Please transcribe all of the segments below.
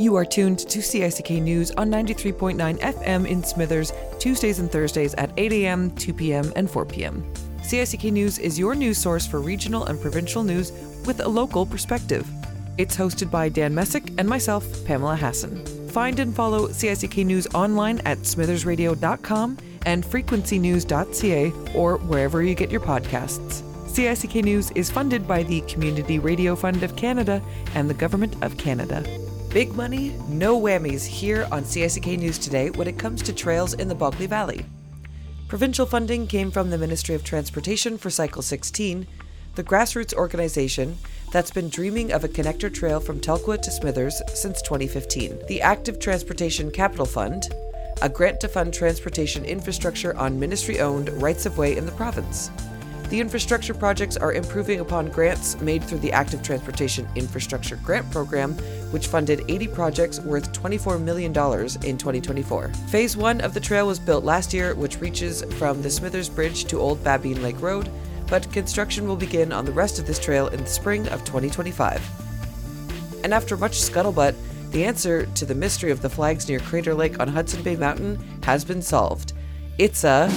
You are tuned to CICK News on 93.9 FM in Smithers, Tuesdays and Thursdays at 8 a.m., 2 p.m., and 4 p.m. CICK News is your news source for regional and provincial news with a local perspective. It's hosted by Dan Messick and myself, Pamela Hassan. Find and follow CICK News online at smithersradio.com and frequencynews.ca or wherever you get your podcasts. CICK News is funded by the Community Radio Fund of Canada and the Government of Canada. Big money, no whammies here on CICK News today when it comes to trails in the Bulkley Valley. Provincial funding came from the Ministry of Transportation for Cycle 16, the grassroots organization that's been dreaming of a connector trail from Telkwa to Smithers since 2015. The Active Transportation Capital Fund, a grant to fund transportation infrastructure on ministry-owned rights-of-way in the province. The infrastructure projects are improving upon grants made through the Active Transportation Infrastructure Grant Program, which funded 80 projects worth $24 million in 2024. Phase 1 of the trail was built last year, which reaches from the Smithers Bridge to Old Babine Lake Road, but construction will begin on the rest of this trail in the spring of 2025. And after much scuttlebutt, the answer to the mystery of the flags near Crater Lake on Hudson Bay Mountain has been solved. It's a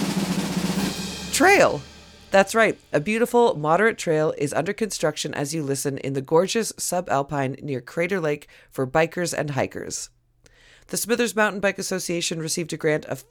trail! That's right, a beautiful, moderate trail is under construction as you listen in the gorgeous subalpine near Crater Lake for bikers and hikers. The Smithers Mountain Bike Association received a grant of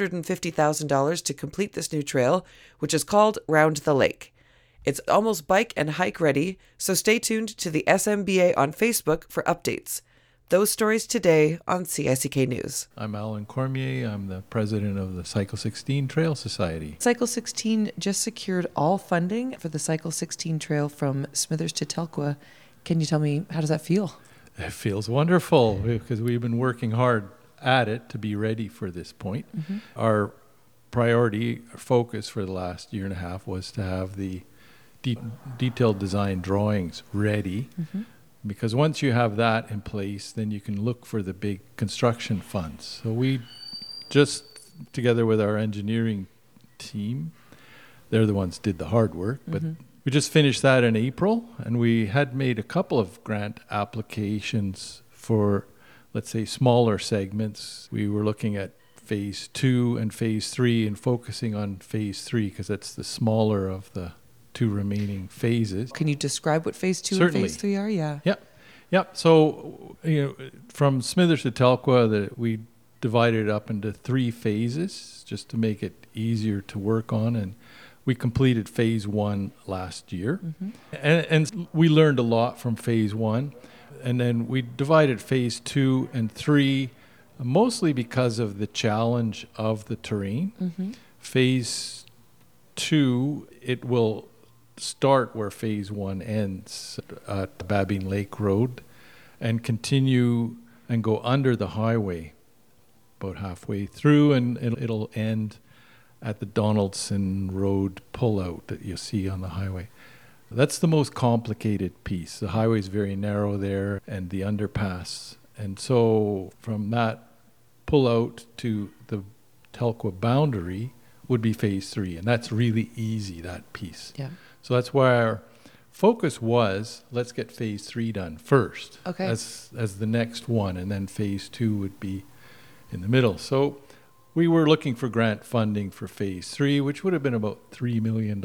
$350,000 to complete this new trail, which is called Round the Lake. It's almost bike and hike ready, so stay tuned to the SMBA on Facebook for updates. Those stories today on CICK News. I'm Alan Cormier. I'm the president of the Cycle 16 Trail Society. Cycle 16 just secured all funding for the Cycle 16 trail from Smithers to Telkwa. Can you tell me, how does that feel? It feels wonderful because we've been working hard at it to be ready for this point. Mm-hmm. Our priority, our focus for the last year and a half was to have the detailed design drawings ready. Mm-hmm. Because once you have that in place, then you can look for the big construction funds. So we just, together with our engineering team, they're the ones who did the hard work, but we just finished that in April, and we had made a couple of grant applications for, let's say, smaller segments. We were looking at phase 2 and phase 3 and focusing on phase 3 because that's the smaller of the two remaining phases. Can you describe what phase 2 Certainly. and phase 3 are? Yeah. Yep. So, from Smithers to Telkwa, we divided it up into 3 phases just to make it easier to work on. And we completed phase 1 last year. Mm-hmm. And we learned a lot from phase 1. And then we divided phase 2 and 3, mostly because of the challenge of the terrain. Mm-hmm. Phase 2, it will start where phase 1 ends at the Babine Lake Road and continue and go under the highway about halfway through, and it'll end at the Donaldson Road pullout that you see on the highway. That's the most complicated piece. The highway is very narrow there and the underpass. And so from that pullout to the Telkwa boundary would be phase 3, and that's really easy, that piece. Yeah. So that's why our focus was, let's get phase 3 done first, as the next one, and then phase 2 would be in the middle. So we were looking for grant funding for phase 3, which would have been about $3 million.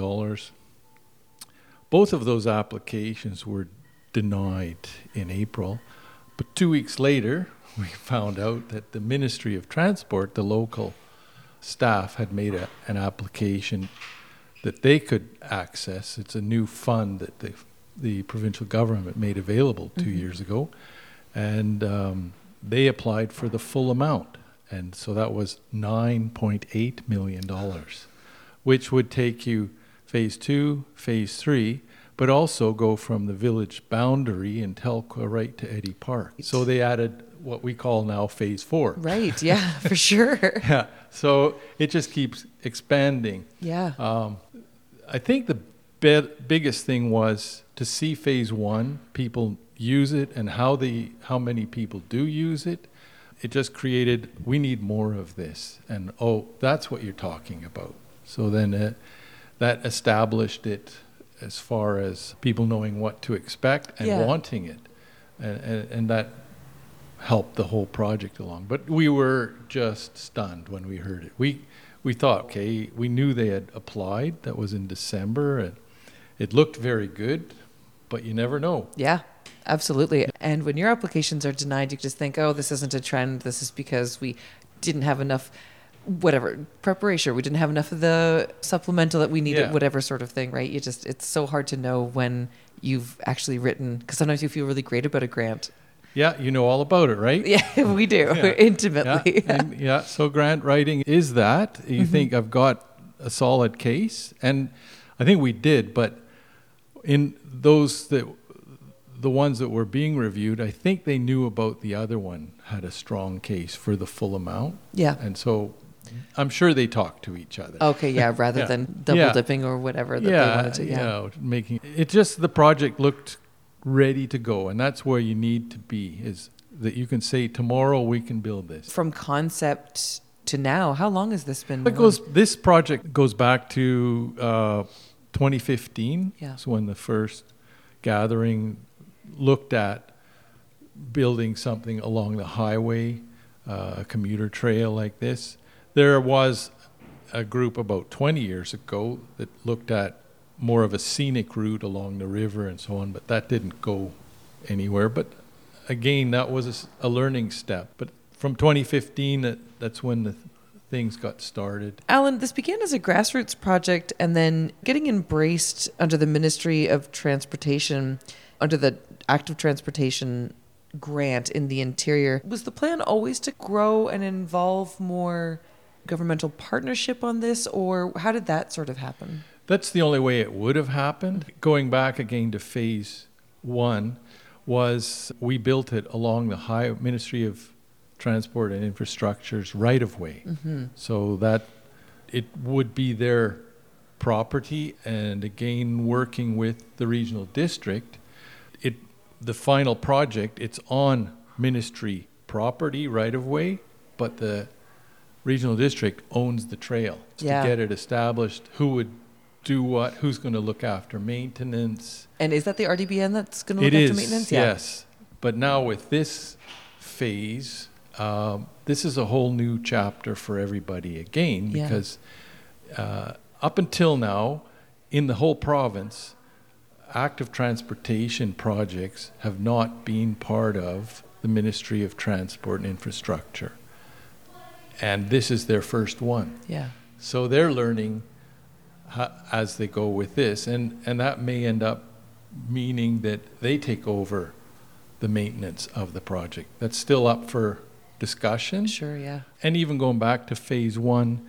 Both of those applications were denied in April, but 2 weeks later, we found out that the Ministry of Transport, the local staff, had made an application that they could access. It's a new fund that the provincial government made available 2 years ago, and they applied for the full amount, and so that was $9.8 million, which would take you phase 2, phase 3, but also go from the village boundary in Telkwa right to Eddy Park. So they added what we call now phase 4. Right, yeah, for sure. Yeah, so it just keeps expanding. Yeah. I think the biggest thing was to see phase 1, people use it, and how many people do use it. It just created, we need more of this. And, that's what you're talking about. So then that established it as far as people knowing what to expect and wanting it. And that help the whole project along. But we were just stunned when we heard it. We thought, okay, we knew they had applied. That was in December, and it looked very good, but you never know. Yeah, absolutely. And when your applications are denied, you just think, oh, this isn't a trend. This is because we didn't have enough, whatever, preparation. We didn't have enough of the supplemental that we needed, whatever sort of thing, right? It's so hard to know when you've actually written, because sometimes you feel really great about a grant. Yeah, you know all about it, right? Yeah, we do, intimately. So grant writing is that. You think, I've got a solid case, and I think we did, but in the ones that were being reviewed, I think they knew about the other one had a strong case for the full amount. Yeah. And so I'm sure they talked to each other. Okay, yeah, rather than double dipping or whatever that they wanted to. Making it just, the project looked ready to go, and that's where you need to be, is that you can say, tomorrow we can build this. From concept to now, how long has this been? This project goes back to 2015. Yeah. So when the first gathering looked at building something along the highway, a commuter trail like this. There was a group about 20 years ago that looked at more of a scenic route along the river and so on, but that didn't go anywhere. But again, that was a learning step. But from 2015, that's when the things got started. Alan, this began as a grassroots project and then getting embraced under the Ministry of Transportation, under the Active Transportation grant in the interior. Was the plan always to grow and involve more governmental partnership on this, or how did that sort of happen? That's the only way it would have happened. Going back again to phase one, was we built it along the Ministry of Transport and Infrastructure's right-of-way. So that it would be their property, and again, working with the regional district, the final project, it's on ministry property right-of-way, but the regional district owns the trail. To get it established, who would do what, who's going to look after maintenance. And is that the RDBN that's going to look after maintenance? Yes. But now with this phase, this is a whole new chapter for everybody again, because up until now, in the whole province, active transportation projects have not been part of the Ministry of Transport and Infrastructure. And this is their first one. Yeah. So they're learning as they go with this, and that may end up meaning that they take over the maintenance of the project. That's still up for discussion. Sure, yeah. And even going back to phase one,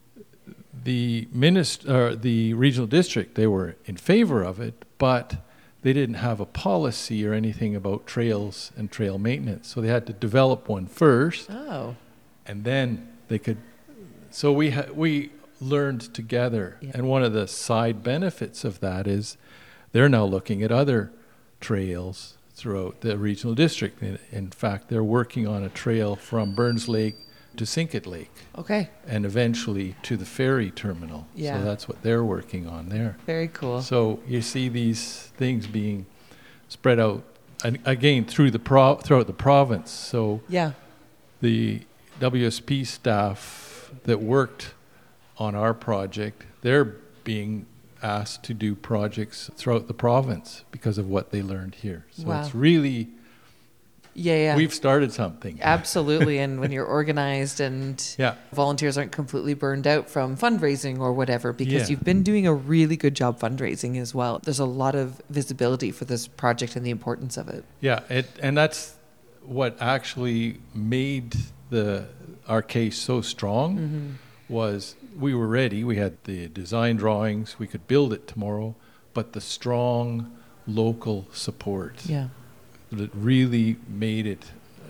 the regional district, they were in favor of it, but they didn't have a policy or anything about trails and trail maintenance. So they had to develop one first. Oh. And then they could. So we learned together. Yeah. And one of the side benefits of that is they're now looking at other trails throughout the regional district. In fact, they're working on a trail from Burns Lake to Sinkit Lake. Okay. And eventually to the ferry terminal. Yeah. So that's what they're working on there. Very cool. So you see these things being spread out, and again, throughout the province. So the WSP staff that worked on our project, they're being asked to do projects throughout the province because of what they learned here. So it's really, we've started something. Absolutely. And when you're organized and volunteers aren't completely burned out from fundraising or whatever, because you've been doing a really good job fundraising as well. There's a lot of visibility for this project and the importance of it. Yeah, and that's what actually made our case so strong. Was we were ready, we had the design drawings, we could build it tomorrow, but the strong local support that really made it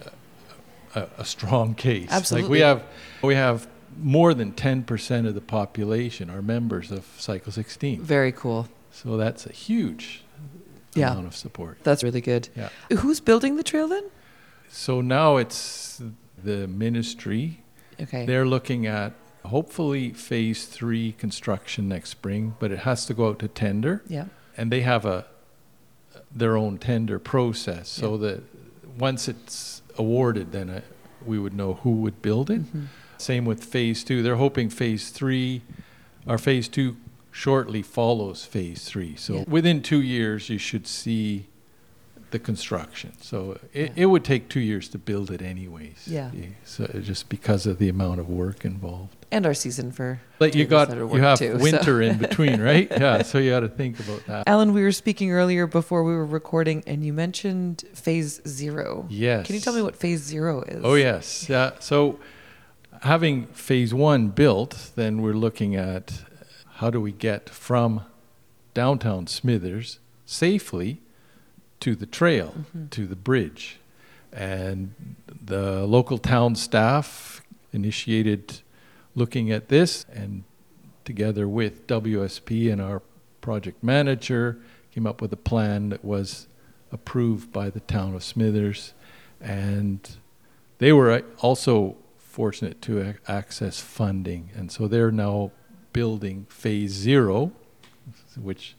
a strong case. Absolutely. Like we have more than 10% of the population are members of Cycle 16. Very cool. So that's a huge amount of support. That's really good. Yeah. Who's building the trail then? So now it's the ministry. Okay. They're looking at hopefully phase 3 construction next spring, but it has to go out to tender. Yeah. And they have their own tender process, so that once it's awarded, then we would know who would build it. Same with phase 2. They're hoping phase 3 or phase 2 shortly follows phase 3. So within 2 years, you should see the construction. So it would take 2 years to build it anyways. Yeah. So just because of the amount of work involved. And our season for But you have too, winter in between, right? Yeah. So you got to think about that. Alan, we were speaking earlier before we were recording, and you mentioned phase 0. Yes. Can you tell me what phase 0 is? Oh, yes. Yeah. So having phase 1 built, then we're looking at how do we get from downtown Smithers safely to the trail, to the bridge. And the local town staff initiated looking at this, and together with WSP and our project manager came up with a plan that was approved by the town of Smithers. And they were also fortunate to access funding. And so they're now building phase 0, which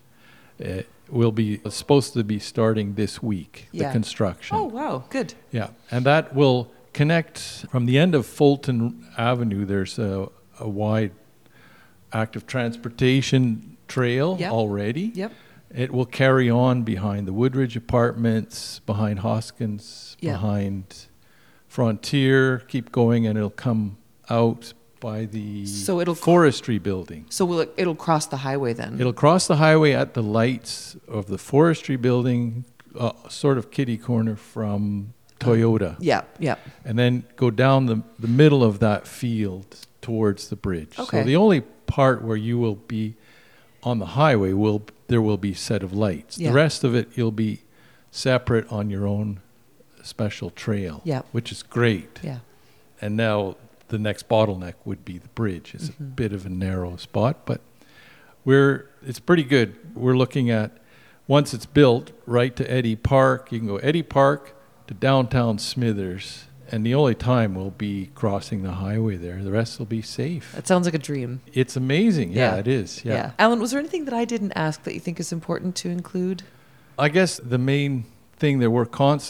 will be supposed to be starting this week, the construction. Oh, wow. Good. Yeah. And that will connect from the end of Fulton Avenue. There's a wide active transportation trail already. Yep. It will carry on behind the Woodridge Apartments, behind Hoskins, behind Frontier, keep going, and it'll come out by the forestry building. So it'll cross the highway then? It'll cross the highway at the lights of the forestry building, sort of kitty corner from Toyota. Yeah. And then go down the middle of that field towards the bridge. Okay. So the only part where you will be on the highway there will be set of lights. Yeah. The rest of it, you'll be separate on your own special trail, which is great. Yeah. And now the next bottleneck would be the bridge. It's a bit of a narrow spot, but it's pretty good. We're looking at, once it's built, right to Eddy Park. You can go Eddy Park to downtown Smithers, and the only time we'll be crossing the highway there. The rest will be safe. That sounds like a dream. It's amazing. Yeah, it is. Yeah. Alan, was there anything that I didn't ask that you think is important to include? I guess the main thing that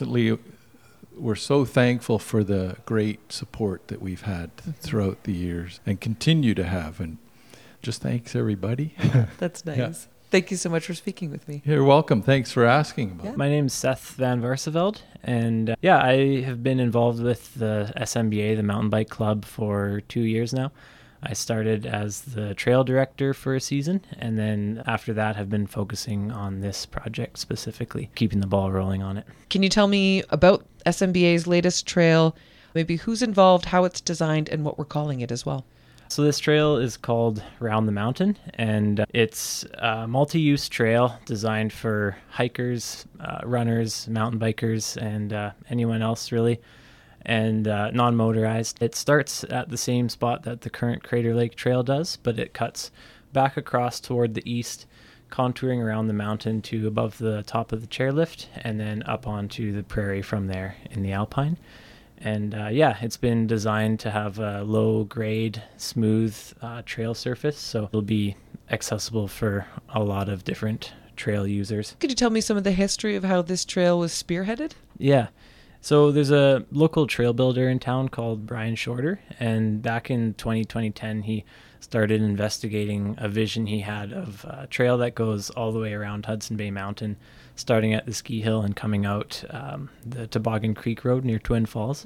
we're so thankful for the great support that we've had throughout the years and continue to have. And just thanks, everybody. That's nice. Yeah. Thank you so much for speaking with me. You're welcome. Thanks for asking about it. My name's Seth Van Varseveld, and I have been involved with the SMBA, the Mountain Bike Club, for 2 years now. I started as the trail director for a season, and then after that have been focusing on this project specifically, keeping the ball rolling on it. Can you tell me about SMBA's latest trail, maybe who's involved, how it's designed, and what we're calling it as well? So this trail is called Round the Mountain, and it's a multi-use trail designed for hikers, runners, mountain bikers, and anyone else really, and non-motorized. It starts at the same spot that the current Crater Lake Trail does, but it cuts back across toward the east, contouring around the mountain to above the top of the chairlift, and then up onto the prairie from there in the Alpine. And it's been designed to have a low-grade, smooth trail surface, so it'll be accessible for a lot of different trail users. Could you tell me some of the history of how this trail was spearheaded? Yeah. So there's a local trail builder in town called Brian Shorter, and back in 2010, he started investigating a vision he had of a trail that goes all the way around Hudson Bay Mountain, starting at the ski hill and coming out the Toboggan Creek Road near Twin Falls.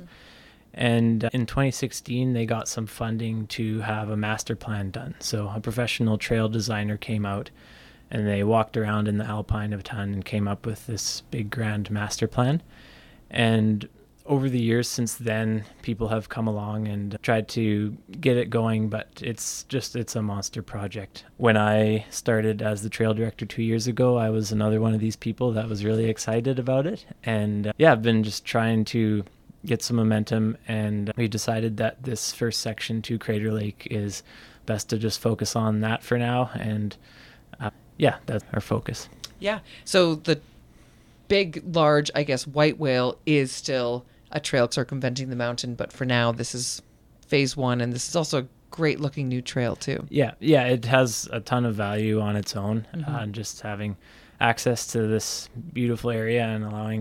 And in 2016, they got some funding to have a master plan done. So a professional trail designer came out, and they walked around in the Alpine of a ton and came up with this big grand master plan. And over the years since then, people have come along and tried to get it going, but it's a monster project. When I started as the trail director 2 years ago, I was another one of these people that was really excited about it. And I've been just trying to get some momentum, and we decided that this first section to Crater Lake is best to just focus on that for now. And that's our focus. Yeah. So the big, large, I guess, white whale is still a trail circumventing the mountain, but for now this is phase 1, and this is also a great looking new trail too. Yeah, it has a ton of value on its own. Just having access to this beautiful area and allowing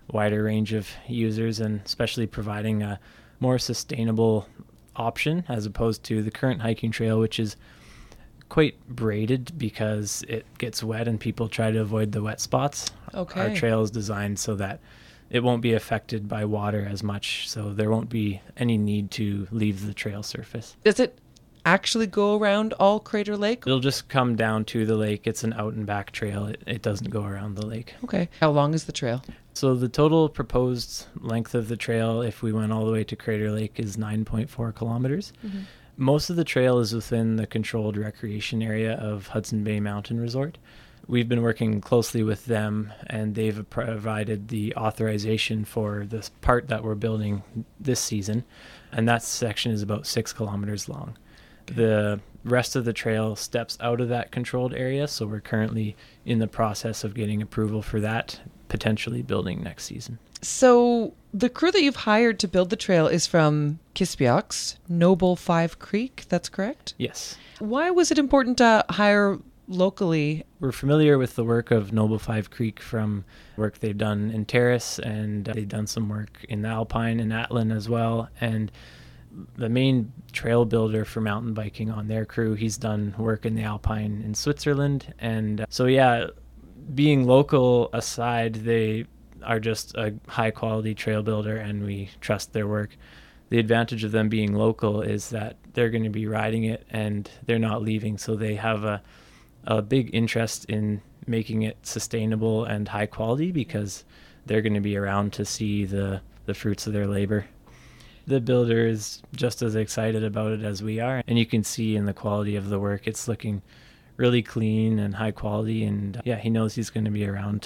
wider range of users, and especially providing a more sustainable option as opposed to the current hiking trail, which is quite braided because it gets wet and people try to avoid the wet spots. Okay. Our trail is designed so that it won't be affected by water as much, so there won't be any need to leave the trail surface. Does it actually go around all Crater Lake? It'll just come down to the lake. It's an out and back trail. It doesn't go around the lake. Okay. How long is the trail? So the total proposed length of the trail, if we went all the way to Crater Lake, is 9.4 kilometers. Mm-hmm. Most of the trail is within the controlled recreation area of Hudson Bay Mountain Resort. We've been working closely with them, and they've provided the authorization for this part that we're building this season, and that section is about 6 kilometers long. The rest of the trail steps out of that controlled area, so we're currently in the process of getting approval for that, potentially building next season. So the crew that you've hired to build the trail is from Kispiox, Noble 5 Creek, that's correct? Yes. Why was it important to hire locally? We're familiar with the work of Noble 5 Creek from work they've done in Terrace, and they've done some work in the Alpine and Atlin as well. And the main trail builder for mountain biking on their crew, he's done work in the Alpine in Switzerland. And so, yeah, being local aside, they are just a high quality trail builder and we trust their work. The advantage of them being local is that they're going to be riding it and they're not leaving. So they have a big interest in making it sustainable and high quality because they're going to be around to see the fruits of their labor. The builder is just as excited about it as we are, and you can see in the quality of the work, it's looking really clean and high quality, and yeah, he knows he's going to be around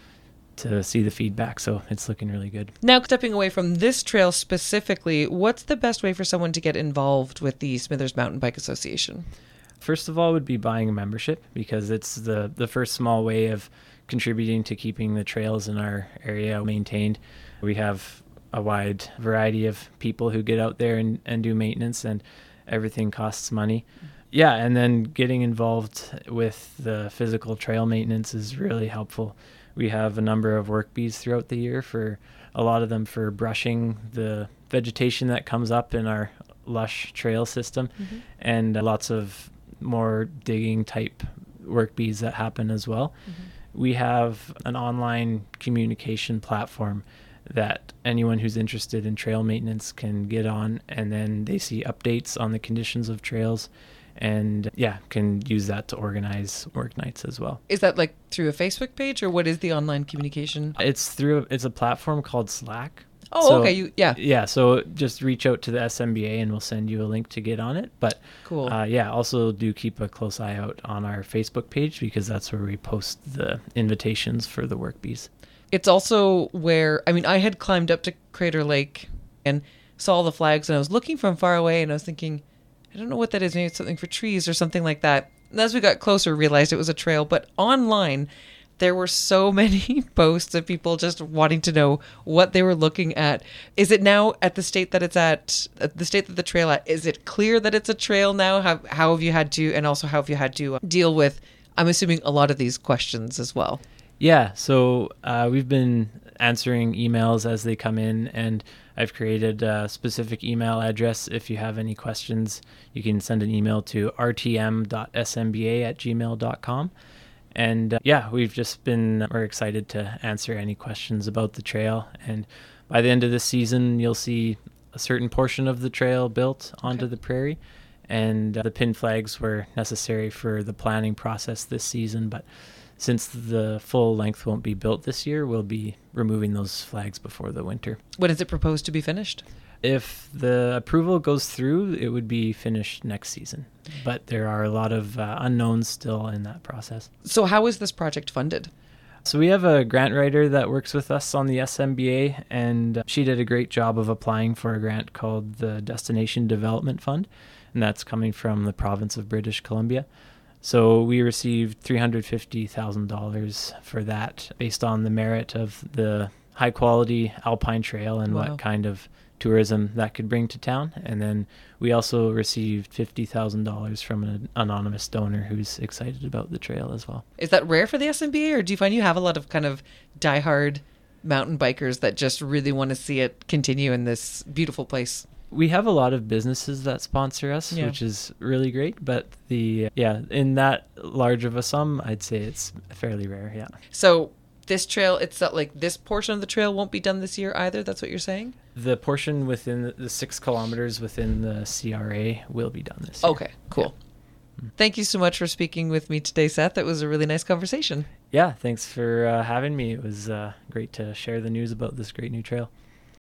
to see the feedback, so it's looking really good. Now, stepping away from this trail specifically, what's the best way for someone to get involved with the Smithers Mountain Bike Association? First of all would be buying a membership, because it's the first small way of contributing to keeping the trails in our area maintained. We have a wide variety of people who get out there and do maintenance, and everything costs money. Yeah, and then getting involved with the physical trail maintenance is really helpful. We have a number of work bees throughout the year, for a lot of them for brushing the vegetation that comes up in our lush trail system, and lots of more digging type work bees that happen as well. We have an online communication platform that anyone who's interested in trail maintenance can get on, and then they see updates on the conditions of trails, and can use that to organize work nights as well. Is that like through a Facebook page, or what is the online communication? It's a platform called Slack. Oh, okay. Yeah, so just reach out to the SMBA and we'll send you a link to get on it. But cool. Also do keep a close eye out on our Facebook page, because that's where we post the invitations for the work bees. It's also where, I had climbed up to Crater Lake and saw all the flags, and I was looking from far away, and I was thinking, I don't know what that is. Maybe it's something for trees or something like that. And as we got closer, realized it was a trail. But online, there were so many posts of people just wanting to know what they were looking at. Is it now at the state that it's at the state that the trail at? Is it clear that it's a trail now? How have you had to, and also how have you had to deal with, I'm assuming, a lot of these questions as well? Yeah, so we've been answering emails as they come in, and I've created a specific email address. If you have any questions, you can send an email to rtm.smba@gmail.com. And we're excited to answer any questions about the trail. And by the end of this season, you'll see a certain portion of the trail built onto the prairie. And the pin flags were necessary for the planning process this season, but since the full length won't be built this year, we'll be removing those flags before the winter. When is it proposed to be finished? If the approval goes through, it would be finished next season. But there are a lot of unknowns still in that process. So how is this project funded? So we have a grant writer that works with us on the SMBA, and she did a great job of applying for a grant called the Destination Development Fund, and that's coming from the province of British Columbia. So we received $350,000 for that, based on the merit of the high quality alpine trail and what kind of tourism that could bring to town. And then we also received $50,000 from an anonymous donor who's excited about the trail as well. Is that rare for the SMBA, or do you find you have a lot of kind of diehard mountain bikers that just really want to see it continue in this beautiful place? We have a lot of businesses that sponsor us, Yeah. which is really great. But in that large of a sum, I'd say it's fairly rare. Yeah. So this trail, it's not like this portion of the trail won't be done this year either. That's what you're saying? The portion within the 6 kilometers within the CRA will be done this year. Okay, cool. Thank you so much for speaking with me today, Seth. It was a really nice conversation. Yeah, thanks for having me. It was great to share the news about this great new trail.